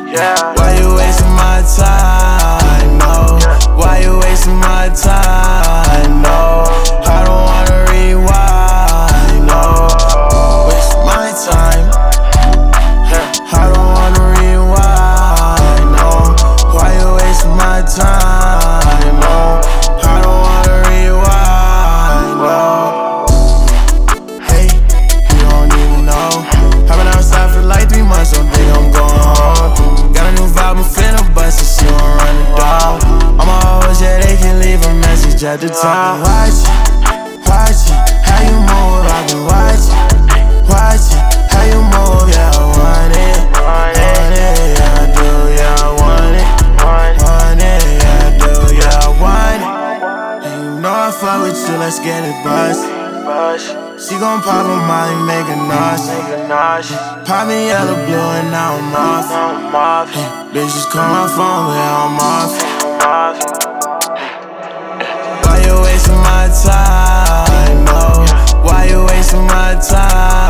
Why you wasting my time? No. Why you wasting my time? No. I don't wanna rewind. No. Waste my time. I don't wanna rewind. No. Why you wasting my time? No. I don't wanna rewind. No. Hey, you don't even know. I've been outside for like 3 months, don't think I'm going home. Got a new vibe, I'm finna bust it, she won't run it down. I'm always, yeah, they can leave a message at the top. Watch it, how you move, I've been watching, how you move, yeah, I want it, yeah, I do, yeah, I want it, yeah, I do, yeah, I want it. And you know I fuck with you, let's get it bust. She gon' pop a Molly, make a nosh. Pop me yellow, blue, and now I'm off. Bitch, just call my phone, yeah, I'm off. Why you wasting my time? No. Why you wasting my time?